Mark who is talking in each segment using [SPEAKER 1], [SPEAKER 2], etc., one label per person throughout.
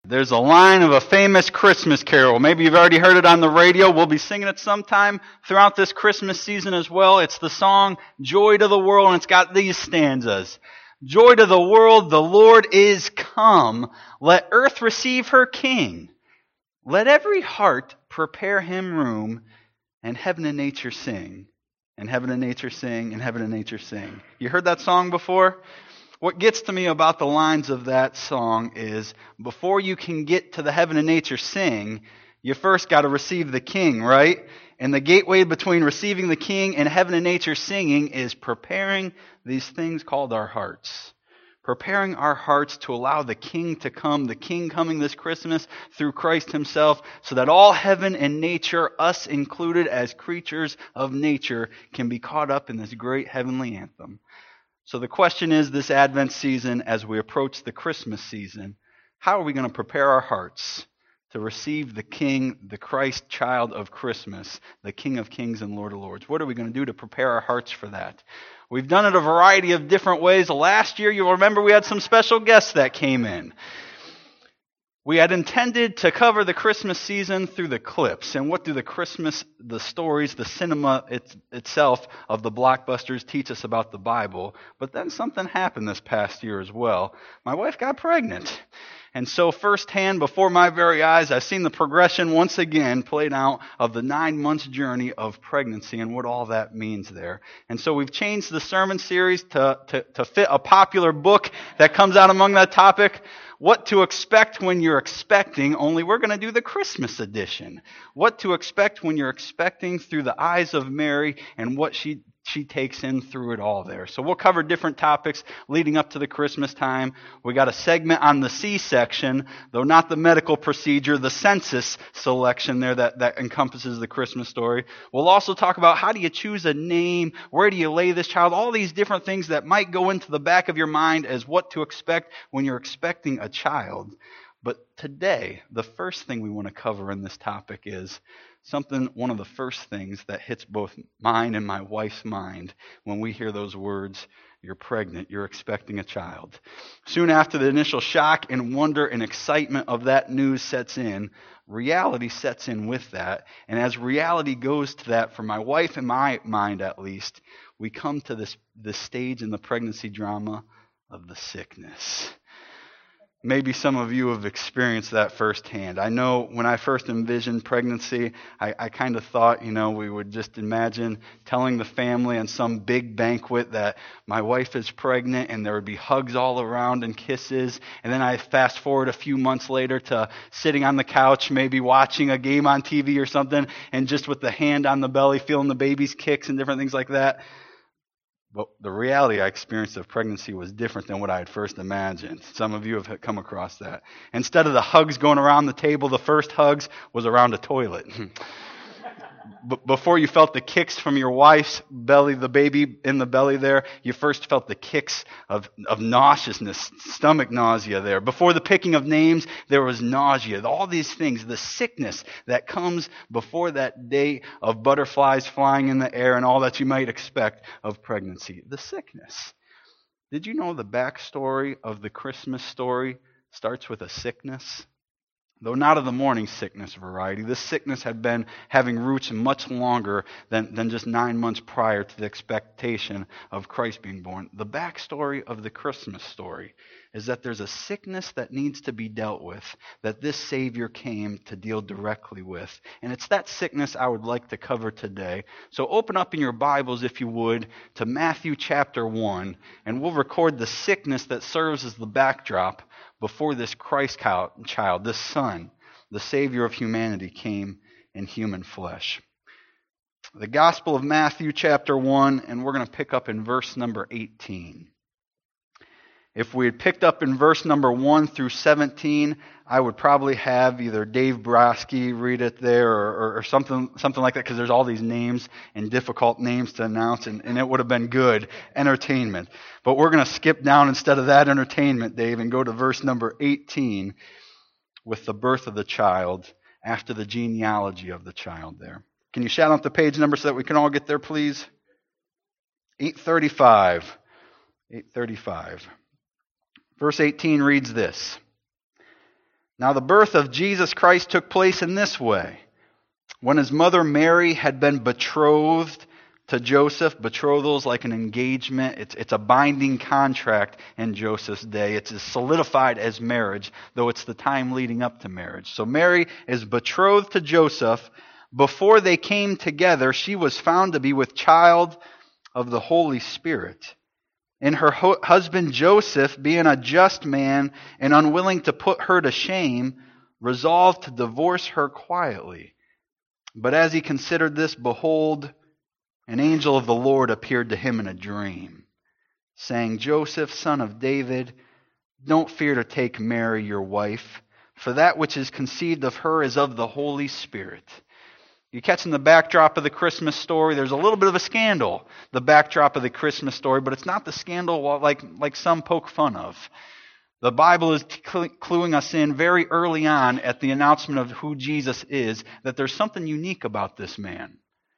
[SPEAKER 1] There's a line of a famous Christmas carol. Maybe you've already heard it on the radio. We'll be singing it sometime throughout this Christmas season as well. It's the song, Joy to the World, and it's got these stanzas. Joy to the world, the Lord is come. Let earth receive her King. Let every heart prepare him room, and heaven and nature sing. And heaven and nature sing, and heaven and nature sing. You heard that song before? What gets to me about the lines of that song is, before you can get to the heaven and nature sing, you first got to receive the King, right? And the gateway between receiving the King and heaven and nature singing is preparing these things called our hearts. Preparing our hearts to allow the King to come, the King coming this Christmas through Christ himself, so that all heaven and nature, us included as creatures of nature, can be caught up in this great heavenly anthem. So the question is, this Advent season, as we approach the Christmas season, how are we going to prepare our hearts to receive the King, the Christ child of Christmas, the King of Kings and Lord of Lords? What are we going to do to prepare our hearts for that? We've done it a variety of different ways. Last year, you'll remember we had some special guests that came in. We had intended to cover the Christmas season through the clips. And what do the stories, the cinema itself of the blockbusters teach us about the Bible? But then something happened this past year as well. My wife got pregnant. And so firsthand, before my very eyes, I've seen the progression once again played out of the 9 months journey of pregnancy and what all that means there. And so we've changed the sermon series to fit a popular book that comes out among that topic. What to expect when you're expecting, only we're going to do the Christmas edition. What to expect when you're expecting through the eyes of Mary and what she takes in through it all there. So we'll cover different topics leading up to the Christmas time. We got a segment on the C-section, though not the medical procedure, the census selection there that encompasses the Christmas story. We'll also talk about how do you choose a name, where do you lay this child, all these different things that might go into the back of your mind as what to expect when you're expecting a child. But today, the first thing we want to cover in this topic is one of the first things that hits both mine and my wife's mind when we hear those words, you're pregnant, you're expecting a child. Soon after the initial shock and wonder and excitement of that news sets in, reality sets in with that. And as reality goes to that, for my wife and my mind at least, we come to this stage in the pregnancy drama of the sickness. Maybe some of you have experienced that firsthand. I know when I first envisioned pregnancy, I kind of thought, we would just imagine telling the family on some big banquet that my wife is pregnant and there would be hugs all around and kisses. And then I fast forward a few months later to sitting on the couch, maybe watching a game on TV or something, and just with the hand on the belly, feeling the baby's kicks and different things like that. But the reality I experienced of pregnancy was different than what I had first imagined. Some of you have come across that. Instead of the hugs going around the table, the first hugs was around a toilet. Before you felt the kicks from your wife's belly, the baby in the belly there, you first felt the kicks of nauseousness, stomach nausea there. Before the picking of names, there was nausea. All these things, the sickness that comes before that day of butterflies flying in the air and all that you might expect of pregnancy. The sickness. Did you know the backstory of the Christmas story starts with a sickness? Though not of the morning sickness variety, this sickness had been having roots much longer than just 9 months prior to the expectation of Christ being born. The backstory of the Christmas story is that there's a sickness that needs to be dealt with, that this Savior came to deal directly with. And it's that sickness I would like to cover today. So open up in your Bibles, if you would, to Matthew chapter 1, and we'll record the sickness that serves as the backdrop before this Christ child, this Son, the Savior of humanity, came in human flesh. The Gospel of Matthew chapter 1, and we're going to pick up in verse number 18. If we had picked up in verse number 1 through 17, I would probably have either Dave Broski read it there or something like that, because there's all these names and difficult names to announce, and it would have been good entertainment. But we're going to skip down instead of that entertainment, Dave, and go to verse number 18 with the birth of the child after the genealogy of the child there. Can you shout out the page number so that we can all get there, please? 835. 835. Verse 18 reads this. Now the birth of Jesus Christ took place in this way. When his mother Mary had been betrothed to Joseph, betrothal is like an engagement. It's a binding contract in Joseph's day. It's as solidified as marriage, though it's the time leading up to marriage. So Mary is betrothed to Joseph. Before they came together, she was found to be with child of the Holy Spirit. And her husband Joseph, being a just man and unwilling to put her to shame, resolved to divorce her quietly. But as he considered this, behold, an angel of the Lord appeared to him in a dream, saying, Joseph, son of David, don't fear to take Mary your wife, for that which is conceived of her is of the Holy Spirit. You're catching the backdrop of the Christmas story. There's a little bit of a scandal, the backdrop of the Christmas story, but it's not the scandal like some poke fun of. The Bible is cluing us in very early on at the announcement of who Jesus is, that there's something unique about this man.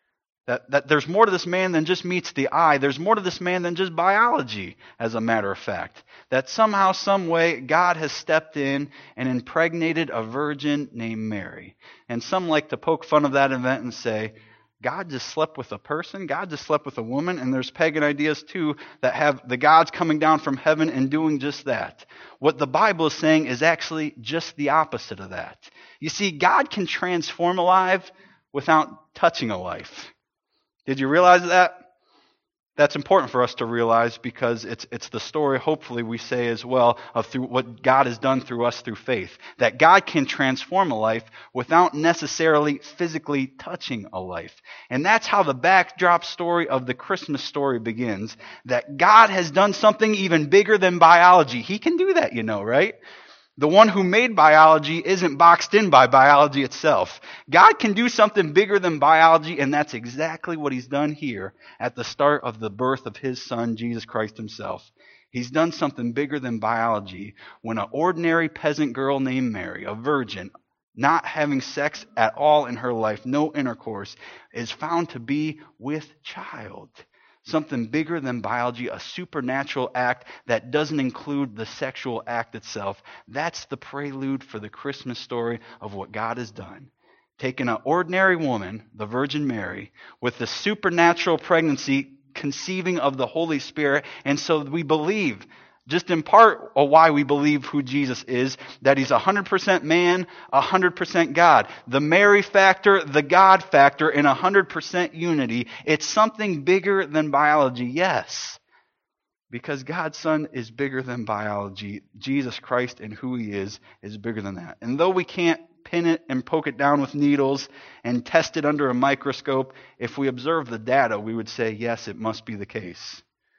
[SPEAKER 1] That there's more to this man than just meets the eye. There's more to this man than just biology, as a matter of fact. That somehow, some way, God has stepped in and impregnated a virgin named Mary. And some like to poke fun of that event and say, God just slept with a person, God just slept with a woman, and there's pagan ideas too that have the gods coming down from heaven and doing just that. What the Bible is saying is actually just the opposite of that. You see, God can transform a life without touching a life. Did you realize that? That's important for us to realize because it's the story, hopefully we say as well, of through what God has done through us through faith. That God can transform a life without necessarily physically touching a life. And that's how the backdrop story of the Christmas story begins. That God has done something even bigger than biology. He can do that, right? The one who made biology isn't boxed in by biology itself. God can do something bigger than biology, and that's exactly what he's done here at the start of the birth of his son, Jesus Christ himself. He's done something bigger than biology when an ordinary peasant girl named Mary, a virgin, not having sex at all in her life, no intercourse, is found to be with child. Something bigger than biology, a supernatural act that doesn't include the sexual act itself. That's the prelude for the Christmas story of what God has done. Taking an ordinary woman, the Virgin Mary, with the supernatural pregnancy conceiving of the Holy Spirit. And so we believe, just in part of why we believe who Jesus is, that he's 100% man, 100% God. The Mary factor, the God factor in 100% unity. It's something bigger than biology, yes. Because God's Son is bigger than biology. Jesus Christ and who he is bigger than that. And though we can't pin it and poke it down with needles and test it under a microscope, if we observe the data, we would say, yes, it must be the case.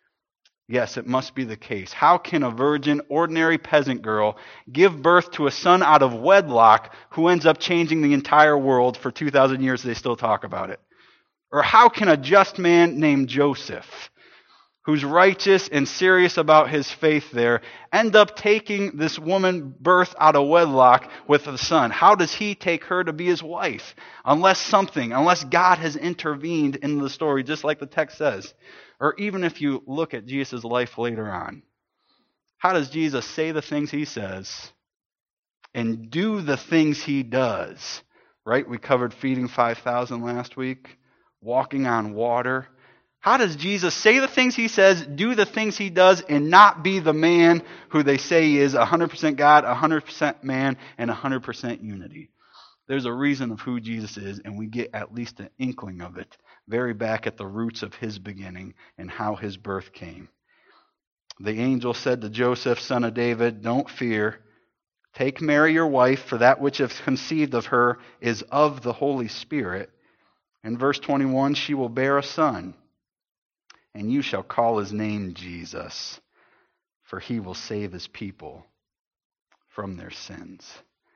[SPEAKER 1] Yes, it must be the case. How can a virgin, ordinary peasant girl give birth to a son out of wedlock who ends up changing the entire world for 2,000 years? They still talk about it. Or how can a just man named Joseph, who's righteous and serious about his faith there, end up taking this woman birth out of wedlock with a son? How does he take her to be his wife? Unless God has intervened in the story, just like the text says. Or even if you look at Jesus' life later on, how does Jesus say the things he says and do the things he does? Right? We covered feeding 5,000 last week, walking on water. How does Jesus say the things he says, do the things he does, and not be the man who they say he is, 100% God, 100% man, and 100% unity? There's a reason of who Jesus is, and we get at least an inkling of it very back at the roots of his beginning and how his birth came. The angel said to Joseph, son of David, don't fear. Take Mary your wife, for that which is conceived of her is of the Holy Spirit. In verse 21, she will bear a son, and you shall call his name Jesus, for he will save his people from their sins.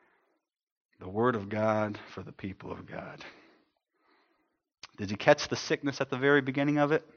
[SPEAKER 1] The word of God for the people of God. Did you catch the sickness at the very beginning of it?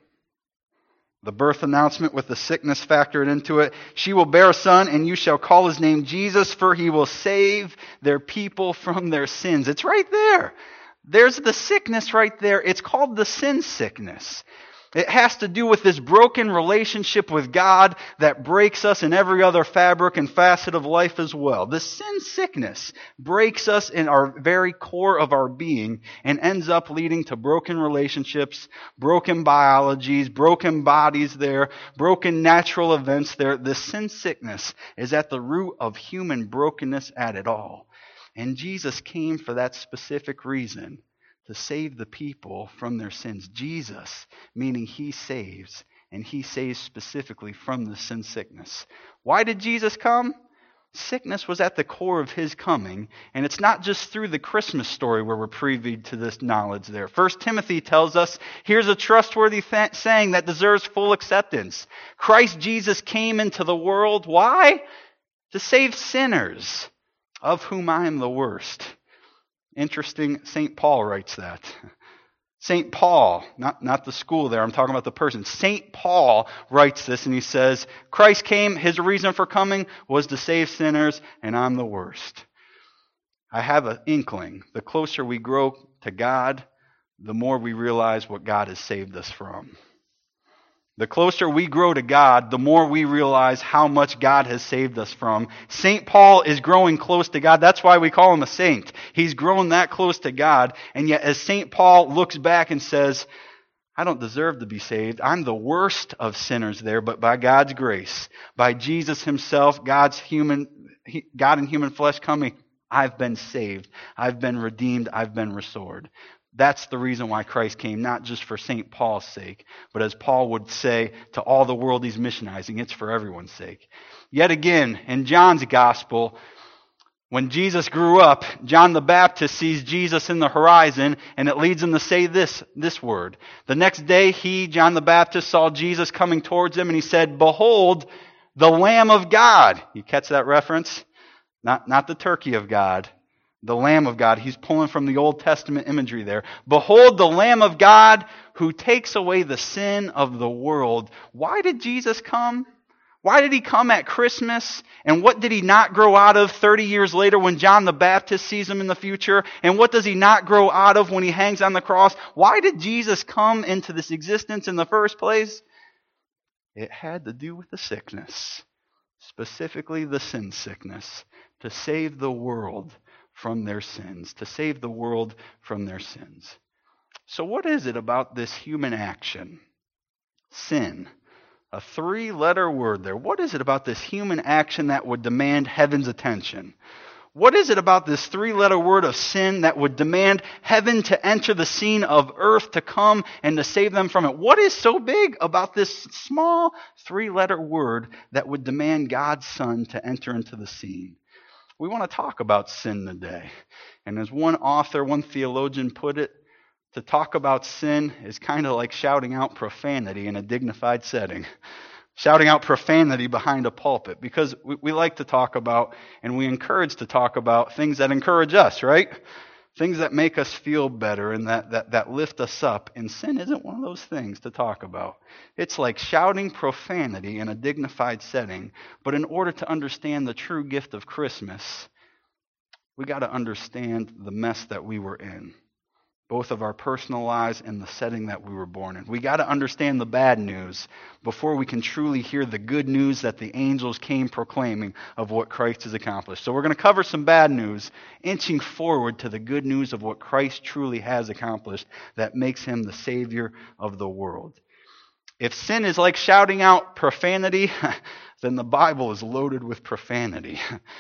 [SPEAKER 1] The birth announcement with the sickness factored into it. She will bear a son, and you shall call his name Jesus, for he will save their people from their sins. It's right there. There's the sickness right there. It's called the sin sickness. It has to do with this broken relationship with God that breaks us in every other fabric and facet of life as well. The sin sickness breaks us in our very core of our being and ends up leading to broken relationships, broken biologies, broken bodies there, broken natural events there. The sin sickness is at the root of human brokenness at it all. And Jesus came for that specific reason, to save the people from their sins. Jesus, meaning he saves, and he saves specifically from the sin sickness. Why did Jesus come? Sickness was at the core of his coming, and it's not just through the Christmas story where we're privy to this knowledge there. 1 Timothy tells us, here's a trustworthy saying that deserves full acceptance. Christ Jesus came into the world. Why? To save sinners, of whom I am the worst. Interesting, St. Paul writes that. St. Paul, not the school there, I'm talking about the person. St. Paul writes this and he says, Christ came, his reason for coming was to save sinners, and I'm the worst. I have an inkling. The closer we grow to God, the more we realize what God has saved us from. The closer we grow to God, the more we realize how much God has saved us from. St. Paul is growing close to God. That's why we call him a saint. He's grown that close to God. And yet as St. Paul looks back and says, I don't deserve to be saved. I'm the worst of sinners there, but by God's grace, by Jesus himself, God in human flesh coming, I've been saved. I've been redeemed. I've been restored. That's the reason why Christ came, not just for St. Paul's sake, but as Paul would say to all the world he's missionizing, it's for everyone's sake. Yet again, in John's gospel, when Jesus grew up, John the Baptist sees Jesus in the horizon, and it leads him to say this word. The next day, John the Baptist, saw Jesus coming towards him, and he said, Behold, the Lamb of God. You catch that reference? Not the turkey of God. The Lamb of God. He's pulling from the Old Testament imagery there. Behold the Lamb of God who takes away the sin of the world. Why did Jesus come? Why did he come at Christmas? And what did he not grow out of 30 years later when John the Baptist sees him in the future? And what does he not grow out of when he hangs on the cross? Why did Jesus come into this existence in the first place? It had to do with the sickness, specifically the sin sickness, to save the world from their sins, to save the world from their sins. So what is it about this human action? Sin. A 3-letter word there. What is it about this human action that would demand heaven's attention? What is it about this 3-letter word of sin that would demand heaven to enter the scene of earth to come and to save them from it? What is so big about this small 3-letter word that would demand God's Son to enter into the scene? We want to talk about sin today. And as one author, one theologian put it, to talk about sin is kind of like shouting out profanity in a dignified setting. Shouting out profanity behind a pulpit. Because we like to talk about, and we encourage to talk about, things that encourage us, right? Things that make us feel better and that lift us up. And sin isn't one of those things to talk about. It's like shouting profanity in a dignified setting. But in order to understand the true gift of Christmas, we got to understand the mess that we were in. Both of our personal lives and the setting that we were born in. We got to understand the bad news before we can truly hear the good news that the angels came proclaiming of what Christ has accomplished. So we're going to cover some bad news, inching forward to the good news of what Christ truly has accomplished that makes him the Savior of the world. If sin is like shouting out profanity, then the Bible is loaded with profanity.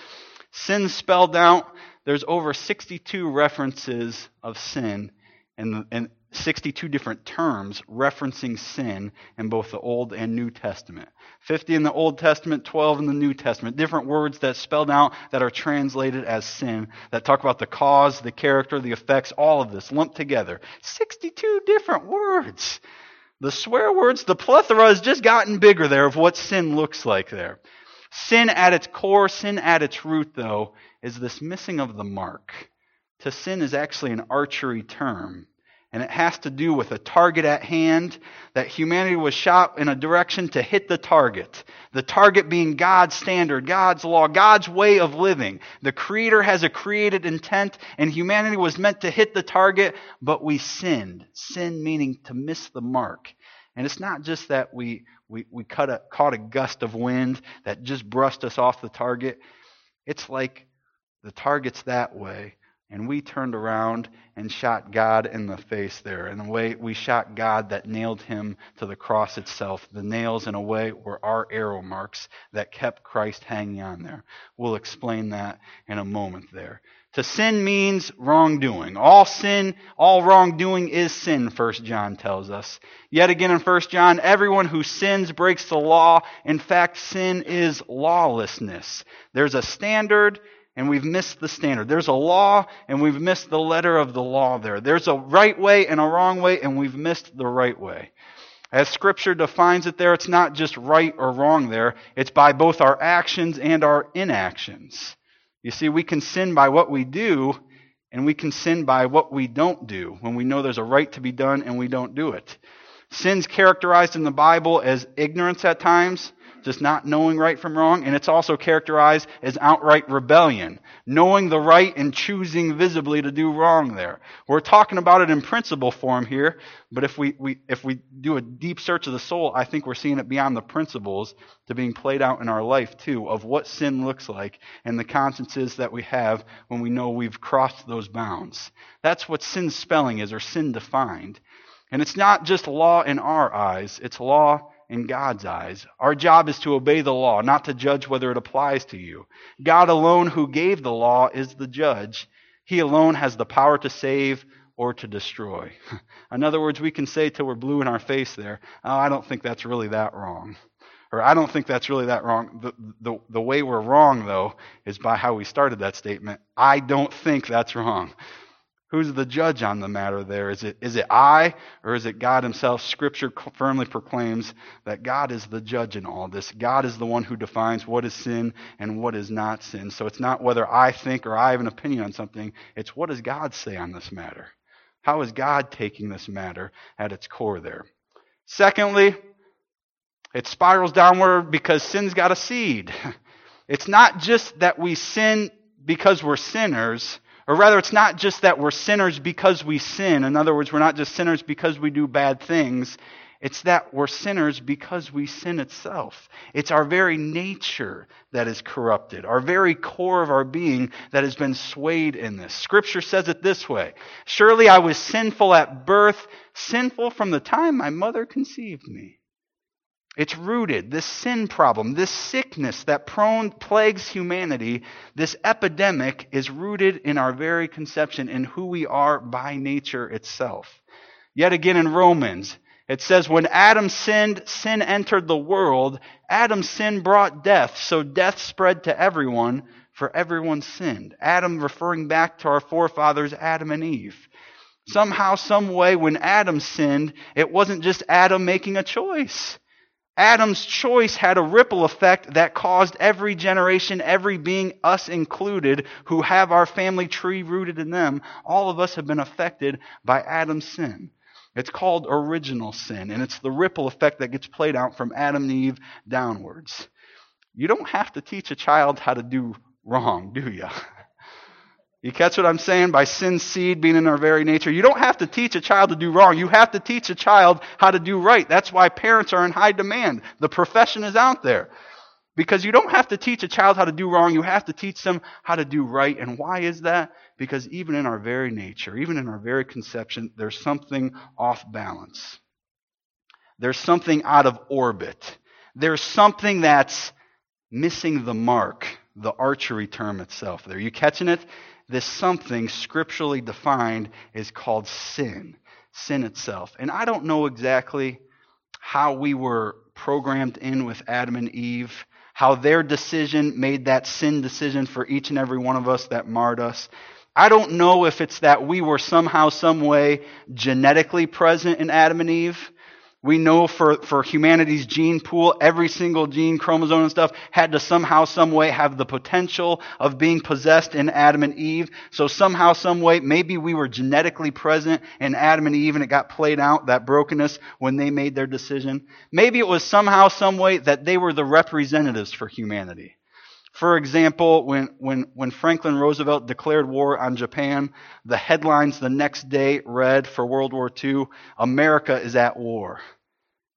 [SPEAKER 1] Sin spelled out, there's over 62 references of sin and 62 different terms referencing sin in both the Old and New Testament. 50 in the Old Testament, 12 in the New Testament. Different words that spelled out that are translated as sin, that talk about the cause, the character, the effects, all of this lumped together. 62 different words. The swear words, the plethora has just gotten bigger there of what sin looks like there. Sin at its core, sin at its root, though, is this missing of the mark. To sin is actually an archery term, and it has to do with a target at hand, that humanity was shot in a direction to hit the target being God's standard, God's law, God's way of living. The Creator has a created intent, and humanity was meant to hit the target, but we sinned. Sin meaning to miss the mark. And it's not just that we caught a gust of wind that just brushed us off the target. It's like the target's that way, and we turned around and shot God in the face there. In a way, we shot God that nailed him to the cross itself. The nails, in a way, were our arrow marks that kept Christ hanging on there. We'll explain that in a moment there. To sin means wrongdoing. All sin, all wrongdoing is sin, 1 John tells us. Yet again in 1 John, everyone who sins breaks the law. In fact, sin is lawlessness. There's a standard, and we've missed the standard. There's a law, and we've missed the letter of the law there. There's a right way and a wrong way, and we've missed the right way. As Scripture defines it there, it's not just right or wrong there. It's by both our actions and our inactions. You see, we can sin by what we do, and we can sin by what we don't do, when we know there's a right to be done and we don't do it. Sin's characterized in the Bible as ignorance at times, just not knowing right from wrong, and it's also characterized as outright rebellion, knowing the right and choosing visibly to do wrong there. We're talking about it in principle form here, but if we do a deep search of the soul, I think we're seeing it beyond the principles to being played out in our life too, of what sin looks like and the consciences that we have when we know we've crossed those bounds. That's what sin spelling is, or sin defined. And it's not just law in our eyes, it's law in God's eyes. Our job is to obey the law, not to judge whether it applies to you. God alone, who gave the law, is the judge. He alone has the power to save or to destroy. In other words, we can say till we're blue in our face there, oh, I don't think that's really that wrong. Or I don't think that's really that wrong. The way we're wrong, though, is by how we started that statement. I don't think that's wrong. Who's the judge on the matter there? Is it I, or is it God himself? Scripture firmly proclaims that God is the judge in all this. God is the one who defines what is sin and what is not sin. So it's not whether I think or I have an opinion on something. It's what does God say on this matter? How is God taking this matter at its core there? Secondly, it spirals downward because sin's got a seed. It's not just that we sin because we're sinners. Or rather, it's not just that we're sinners because we sin. In other words, we're not just sinners because we do bad things. It's that we're sinners because we sin itself. It's our very nature that is corrupted, our very core of our being that has been swayed in this. Scripture says it this way: surely I was sinful at birth, sinful from the time my mother conceived me. It's rooted, this sin problem, this sickness that plagues humanity, this epidemic is rooted in our very conception, in who we are by nature itself. Yet again in Romans, it says, when Adam sinned, sin entered the world. Adam's sin brought death, so death spread to everyone, for everyone sinned. Adam referring back to our forefathers, Adam and Eve. Somehow, some way, when Adam sinned, it wasn't just Adam making a choice. Adam's choice had a ripple effect that caused every generation, every being, us included, who have our family tree rooted in them, all of us have been affected by Adam's sin. It's called original sin, and it's the ripple effect that gets played out from Adam and Eve downwards. You don't have to teach a child how to do wrong, do you? You catch what I'm saying? By sin's seed being in our very nature. You don't have to teach a child to do wrong. You have to teach a child how to do right. That's why parents are in high demand. The profession is out there. Because you don't have to teach a child how to do wrong. You have to teach them how to do right. And why is that? Because even in our very nature, even in our very conception, there's something off balance. There's something out of orbit. There's something that's missing the mark, the archery term itself there. You catching it? This something scripturally defined is called sin. Sin itself. And I don't know exactly how we were programmed in with Adam and Eve, how their decision made that sin decision for each and every one of us that marred us. I don't know if it's that we were somehow, some way genetically present in Adam and Eve. We know for humanity's gene pool, every single gene, chromosome and stuff had to somehow, some way have the potential of being possessed in Adam and Eve. So somehow, some way, maybe we were genetically present in Adam and Eve and it got played out, that brokenness, when they made their decision. Maybe it was somehow, some way that they were the representatives for humanity. For example, when Franklin Roosevelt declared war on Japan, the headlines the next day read for World War II, America is at war.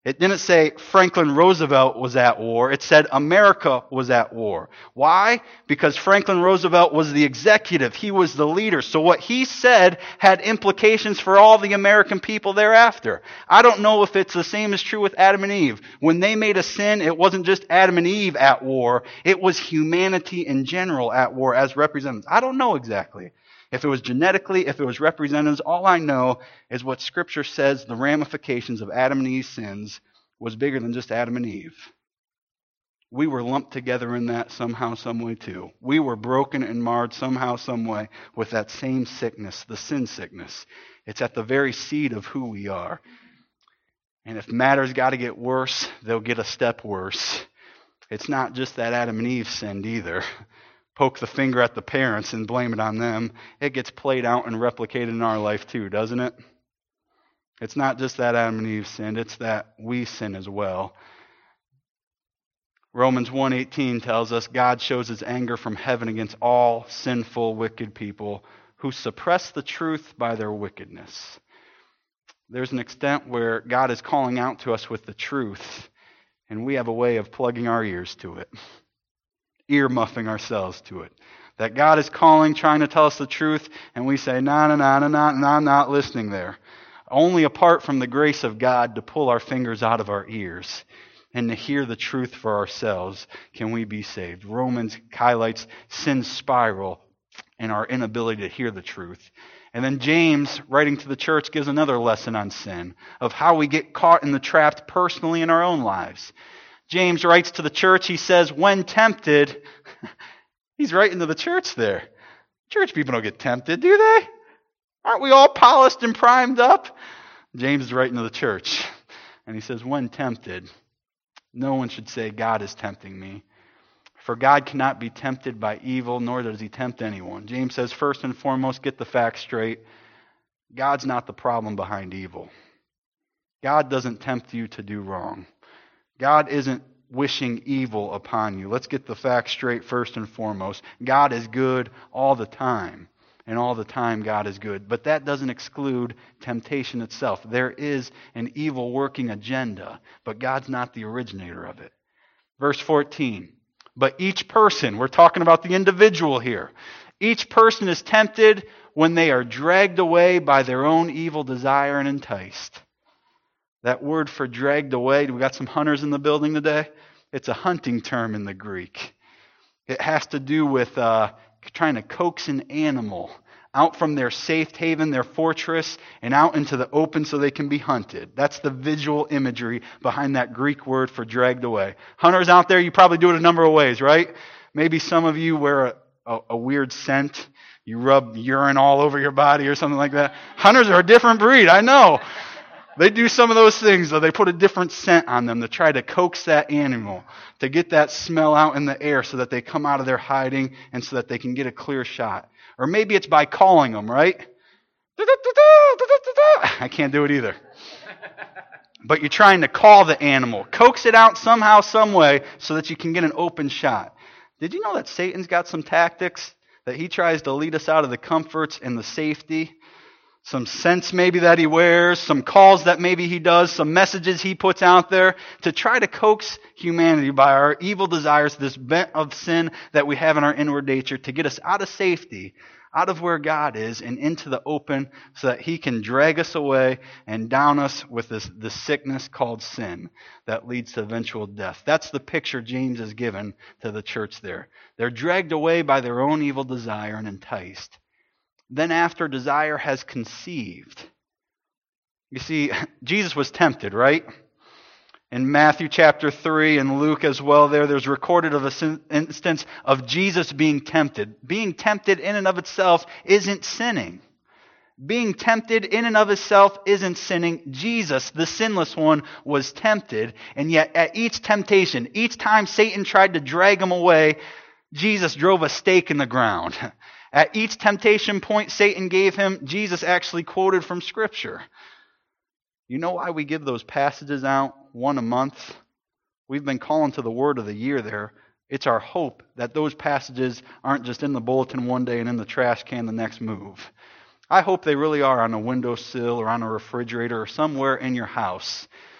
[SPEAKER 1] It didn't say Franklin Roosevelt was at war. It said America was at war. Why? Because Franklin Roosevelt was the executive. He was the leader. So what he said had implications for all the American people thereafter. I don't know if it's the same as true with Adam and Eve. When they made a sin, it wasn't just Adam and Eve at war. It was humanity in general at war as representatives. I don't know exactly. If it was genetically, if it was representatives, all I know is what Scripture says the ramifications of Adam and Eve's sins was bigger than just Adam and Eve. We were lumped together in that somehow, some way too. We were broken and marred somehow, some way with that same sickness, the sin sickness. It's at the very seed of who we are. And if matters got to get worse, they'll get a step worse. It's not just that Adam and Eve sinned either. Poke the finger at the parents and blame it on them. It gets played out and replicated in our life too, doesn't it? It's not just that Adam and Eve sinned, it's that we sin as well. Romans 1:18 tells us God shows his anger from heaven against all sinful, wicked people who suppress the truth by their wickedness. There's an extent where God is calling out to us with the truth, and we have a way of plugging our ears to it. Ear-muffing ourselves to it. That God is calling, trying to tell us the truth, and we say, no, I'm not listening there. Only apart from the grace of God to pull our fingers out of our ears and to hear the truth for ourselves can we be saved. Romans highlights sin's spiral and our inability to hear the truth. And then James, writing to the church, gives another lesson on sin, of how we get caught in the trap personally in our own lives. James writes to the church, he says, when tempted, he's writing to the church there. Church people don't get tempted, do they? Aren't we all polished and primed up? James is writing to the church, and he says, when tempted, no one should say, God is tempting me. For God cannot be tempted by evil, nor does he tempt anyone. James says, first and foremost, get the facts straight. God's not the problem behind evil. God doesn't tempt you to do wrong. God isn't wishing evil upon you. Let's get the facts straight first and foremost. God is good all the time. And all the time God is good. But that doesn't exclude temptation itself. There is an evil working agenda, but God's not the originator of it. Verse 14. But each person, we're talking about the individual here. Each person is tempted when they are dragged away by their own evil desire and enticed. That word for dragged away, we got some hunters in the building today. It's a hunting term in the Greek. It has to do with trying to coax an animal out from their safe haven, their fortress, and out into the open so they can be hunted. That's the visual imagery behind that Greek word for dragged away. Hunters out there, you probably do it a number of ways, right? Maybe some of you wear a weird scent. You rub urine all over your body or something like that. Hunters are a different breed, I know. They do some of those things, though. They put a different scent on them to try to coax that animal, to get that smell out in the air so that they come out of their hiding and so that they can get a clear shot. Or maybe it's by calling them, right? I can't do it either. But you're trying to call the animal, coax it out somehow, some way, so that you can get an open shot. Did you know that Satan's got some tactics? That he tries to lead us out of the comforts and the safety? Some scents maybe that he wears, some calls that maybe he does, some messages he puts out there to try to coax humanity by our evil desires, this bent of sin that we have in our inward nature, to get us out of safety, out of where God is, and into the open so that he can drag us away and down us with this sickness called sin that leads to eventual death. That's the picture James has given to the church there. They're dragged away by their own evil desire and enticed. Then after desire has conceived. You see, Jesus was tempted, right? In Matthew chapter 3 and Luke as well there's recorded of an instance of Jesus being tempted. Being tempted in and of itself isn't sinning. Being tempted in and of itself isn't sinning. Jesus, the sinless one, was tempted. And yet at each temptation, each time Satan tried to drag him away, Jesus drove a stake in the ground. At each temptation point Satan gave him, Jesus actually quoted from Scripture. You know why we give those passages out, one a month? We've been calling to the word of the year there. It's our hope that those passages aren't just in the bulletin one day and in the trash can the next move. I hope they really are on a windowsill or on a refrigerator or somewhere in your house,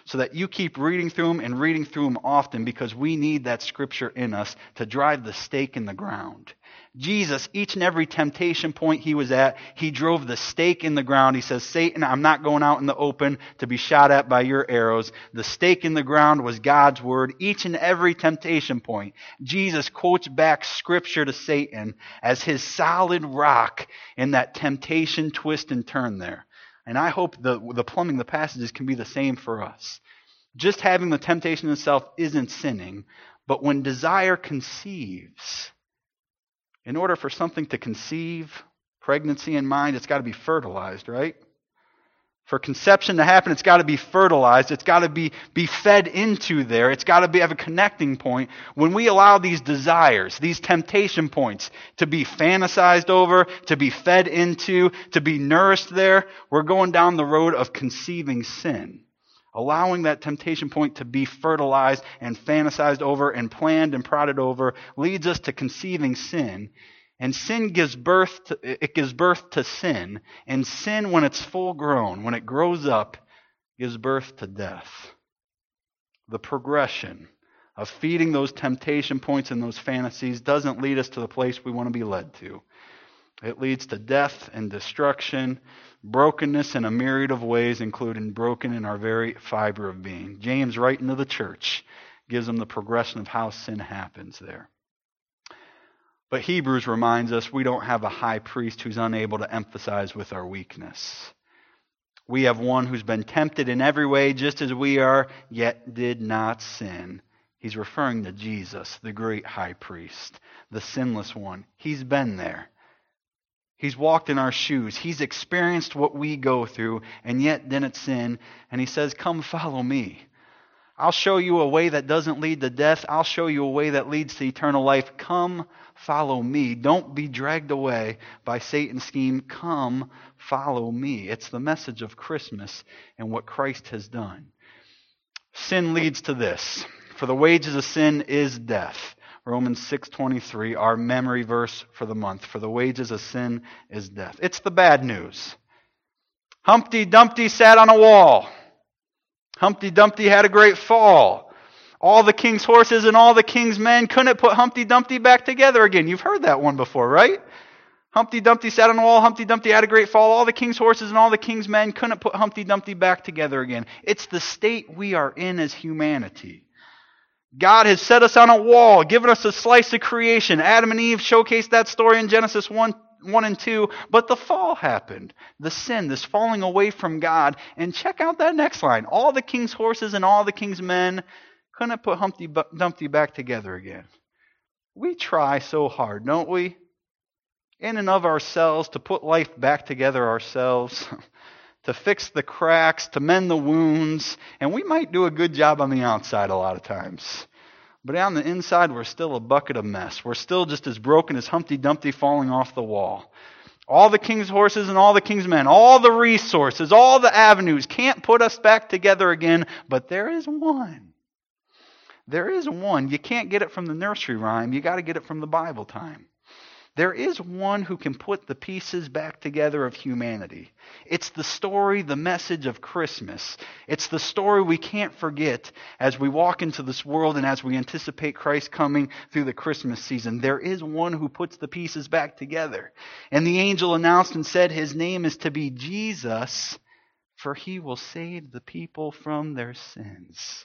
[SPEAKER 1] so that you keep reading through them and reading through them often, because we need that Scripture in us to drive the stake in the ground. Jesus, each and every temptation point he was at, he drove the stake in the ground. He says, Satan, I'm not going out in the open to be shot at by your arrows. The stake in the ground was God's word. Each and every temptation point, Jesus quotes back Scripture to Satan as his solid rock in that temptation twist and turn there. And I hope the plumbing, the passages can be the same for us. Just having the temptation itself isn't sinning, but when desire conceives, in order for something to conceive, pregnancy in mind, it's got to be fertilized, right? For conception to happen, it's got to be fertilized. It's got to be fed into there. It's got to have a connecting point. When we allow these desires, these temptation points to be fantasized over, to be fed into, to be nourished there, we're going down the road of conceiving sin. Allowing that temptation point to be fertilized and fantasized over and planned and prodded over leads us to conceiving sin. And sin gives birth to sin. And sin, when it's full grown, when it grows up, gives birth to death. The progression of feeding those temptation points and those fantasies doesn't lead us to the place we want to be led to. It leads to death and destruction, brokenness in a myriad of ways, including broken in our very fiber of being. James, writing to the church, gives them the progression of how sin happens there. But Hebrews reminds us we don't have a high priest who's unable to empathize with our weakness. We have one who's been tempted in every way just as we are, yet did not sin. He's referring to Jesus, the great high priest, the sinless one. He's been there. He's walked in our shoes. He's experienced what we go through and yet didn't sin. And he says, come follow me. I'll show you a way that doesn't lead to death. I'll show you a way that leads to eternal life. Come follow me. Don't be dragged away by Satan's scheme. Come follow me. It's the message of Christmas and what Christ has done. Sin leads to this. For the wages of sin is death. Romans 6:23, our memory verse for the month. For the wages of sin is death. It's the bad news. Humpty Dumpty sat on a wall. Humpty Dumpty had a great fall. All the king's horses and all the king's men couldn't put Humpty Dumpty back together again. You've heard that one before, right? Humpty Dumpty sat on a wall. Humpty Dumpty had a great fall. All the king's horses and all the king's men couldn't put Humpty Dumpty back together again. It's the state we are in as humanity. God has set us on a wall, given us a slice of creation. Adam and Eve showcased that story in Genesis 1 and 2. But the fall happened. The sin, this falling away from God. And check out that next line. All the king's horses and all the king's men couldn't put Humpty Dumpty back together again. We try so hard, don't we? In and of ourselves, to put life back together ourselves. To fix the cracks, to mend the wounds. And we might do a good job on the outside a lot of times. But on the inside, we're still a bucket of mess. We're still just as broken as Humpty Dumpty falling off the wall. All the king's horses and all the king's men, all the resources, all the avenues can't put us back together again. But there is one. There is one. You can't get it from the nursery rhyme. You got to get it from the Bible time. There is one who can put the pieces back together of humanity. It's the story, the message of Christmas. It's the story we can't forget as we walk into this world and as we anticipate Christ coming through the Christmas season. There is one who puts the pieces back together. And the angel announced and said his name is to be Jesus, for he will save the people from their sins.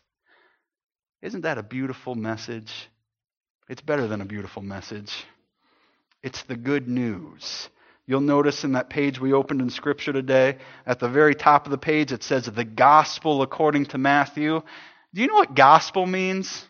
[SPEAKER 1] Isn't that a beautiful message? It's better than a beautiful message. It's the good news. You'll notice in that page we opened in Scripture today, at the very top of the page it says the gospel according to Matthew. Do you know what gospel means?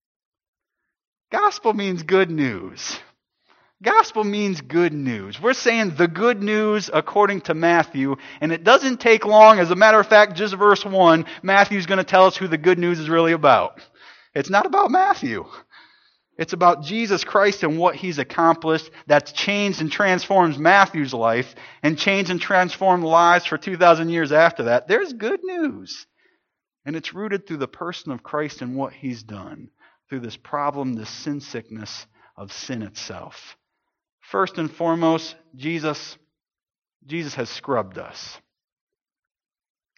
[SPEAKER 1] Gospel means good news. Gospel means good news. We're saying the good news according to Matthew, and it doesn't take long. As a matter of fact, just verse 1, Matthew's going to tell us who the good news is really about. It's not about Matthew. It's about Jesus Christ and what he's accomplished that's changed and transforms Matthew's life and changed and transformed lives for 2,000 years after that. There's good news. And it's rooted through the person of Christ and what he's done, through this problem, this sin sickness of sin itself. First and foremost, Jesus has scrubbed us.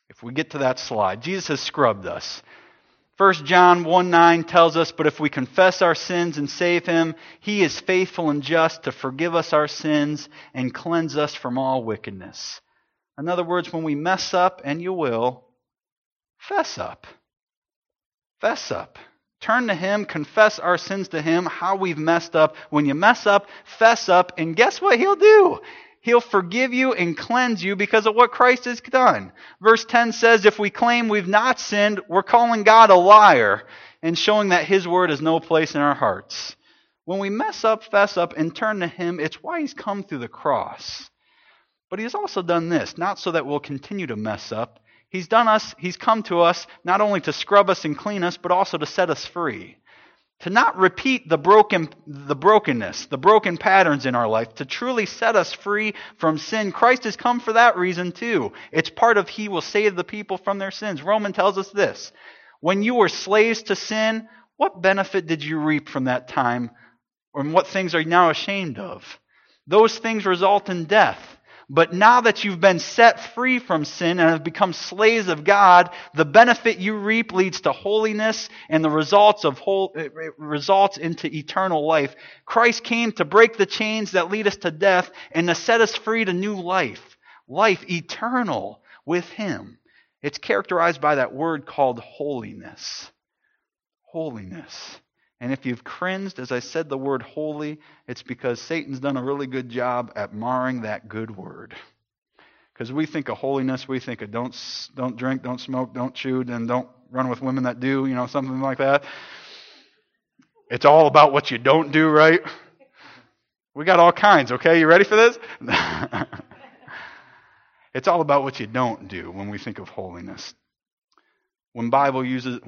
[SPEAKER 1] If we get to that slide, Jesus has scrubbed us. 1 John 1:9 tells us, "But if we confess our sins and save him, he is faithful and just to forgive us our sins and cleanse us from all wickedness." In other words, when we mess up, and you will, fess up. Fess up. Turn to him, confess our sins to him, how we've messed up. When you mess up, fess up, and guess what he'll do? He'll forgive you and cleanse you because of what Christ has done. Verse 10 says, if we claim we've not sinned, we're calling God a liar and showing that his word has no place in our hearts. When we mess up, fess up, and turn to him, it's why he's come through the cross. But he's also done this, not so that we'll continue to mess up. He's come to us not only to scrub us and clean us, but also to set us free. To not repeat the brokenness, the broken patterns in our life, to truly set us free from sin. Christ has come for that reason too. It's part of he will save the people from their sins. Romans tells us this. When you were slaves to sin, what benefit did you reap from that time? Or what things are you now ashamed of? Those things result in death. But now that you've been set free from sin and have become slaves of God, the benefit you reap leads to holiness, and the results into eternal life. Christ came to break the chains that lead us to death and to set us free to new life. Life eternal with him. It's characterized by that word called holiness. Holiness. And if you've cringed as I said the word holy, it's because Satan's done a really good job at marring that good word. Because we think of holiness, we think of don't drink, don't smoke, don't chew, and don't run with women that do, something like that. It's all about what you don't do, right? We got all kinds, okay? You ready for this? It's all about what you don't do when we think of holiness. When the Bible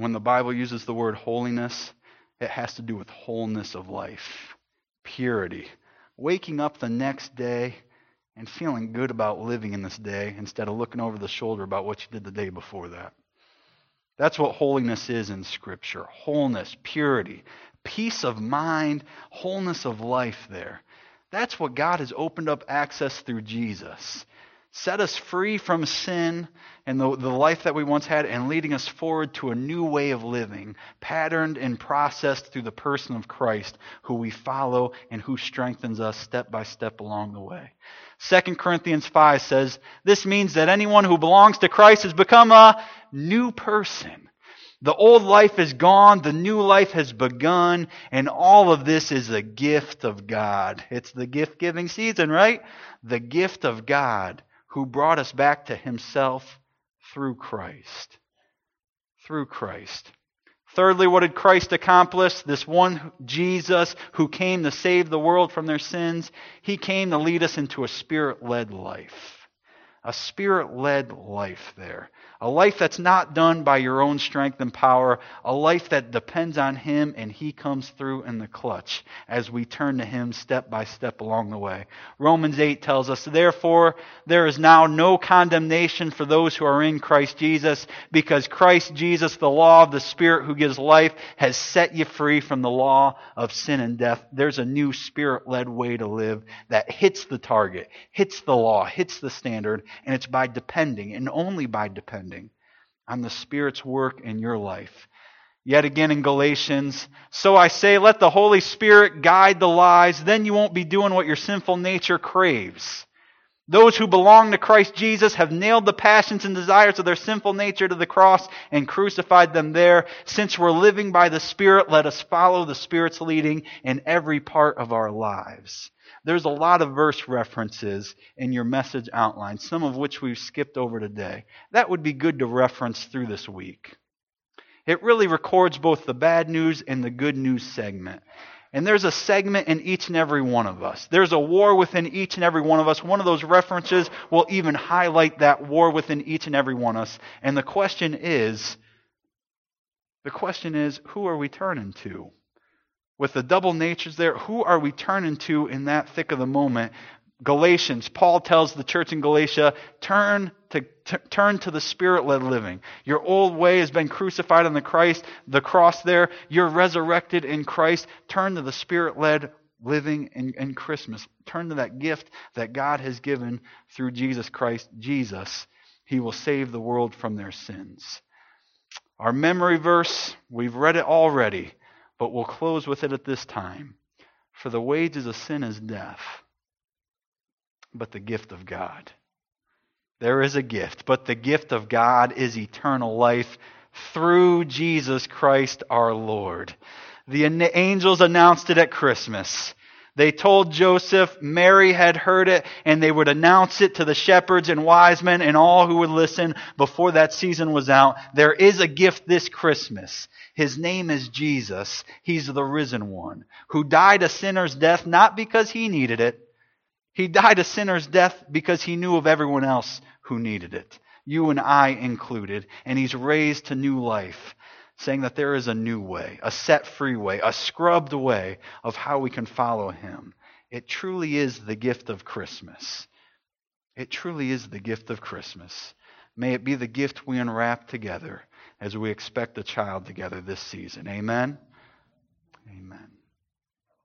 [SPEAKER 1] uses the word holiness, it has to do with wholeness of life, purity, waking up the next day and feeling good about living in this day instead of looking over the shoulder about what you did the day before that. That's what holiness is in Scripture. Wholeness, purity, peace of mind, wholeness of life there. That's what God has opened up access through Jesus. Set us free from sin and the life that we once had, and leading us forward to a new way of living, patterned and processed through the person of Christ, who we follow and who strengthens us step by step along the way. 2 Corinthians 5 says, this means that anyone who belongs to Christ has become a new person. The old life is gone, the new life has begun, and all of this is a gift of God. It's the gift-giving season, right? The gift of God, who brought us back to himself through Christ. Through Christ. Thirdly, what did Christ accomplish? This one Jesus who came to save the world from their sins, he came to lead us into a Spirit-led life. A Spirit-led life there. A life that's not done by your own strength and power. A life that depends on him, and he comes through in the clutch as we turn to him step by step along the way. Romans 8 tells us, therefore, there is now no condemnation for those who are in Christ Jesus, because Christ Jesus, the law of the Spirit who gives life, has set you free from the law of sin and death. There's a new Spirit-led way to live that hits the target, hits the law, hits the standard, and it's by depending, and only by depending on the Spirit's work in your life. Yet again in Galatians, so I say, let the Holy Spirit guide the lives, then you won't be doing what your sinful nature craves. Those who belong to Christ Jesus have nailed the passions and desires of their sinful nature to the cross and crucified them there. Since we're living by the Spirit, let us follow the Spirit's leading in every part of our lives. There's a lot of verse references in your message outline, some of which we've skipped over today. That would be good to reference through this week. It really records both the bad news and the good news segment. And there's a segment in each and every one of us. There's a war within each and every one of us. One of those references will even highlight that war within each and every one of us. And the question is, who are we turning to? With the double natures there, who are we turning to in that thick of the moment? Galatians, Paul tells the church in Galatia, turn to the Spirit-led living. Your old way has been crucified on the cross there. You're resurrected in Christ. Turn to the Spirit-led living in Christmas. Turn to that gift that God has given through Jesus Christ. Jesus He will save the world from their sins. Our memory verse, we've read it already, but we'll close with it at this time. For the wages of sin is death, but the gift of God. There is a gift, but the gift of God is eternal life through Jesus Christ our Lord. The angels announced it at Christmas. They told Joseph, Mary had heard it, and they would announce it to the shepherds and wise men and all who would listen before that season was out. There is a gift this Christmas. His name is Jesus. He's the risen one who died a sinner's death not because he needed it. He died a sinner's death because he knew of everyone else who needed it, you and I included, and he's raised to new life, saying that there is a new way, a set-free way, a scrubbed way of how we can follow him. It truly is the gift of Christmas. It truly is the gift of Christmas. May it be the gift we unwrap together as we expect a child together this season. Amen? Amen.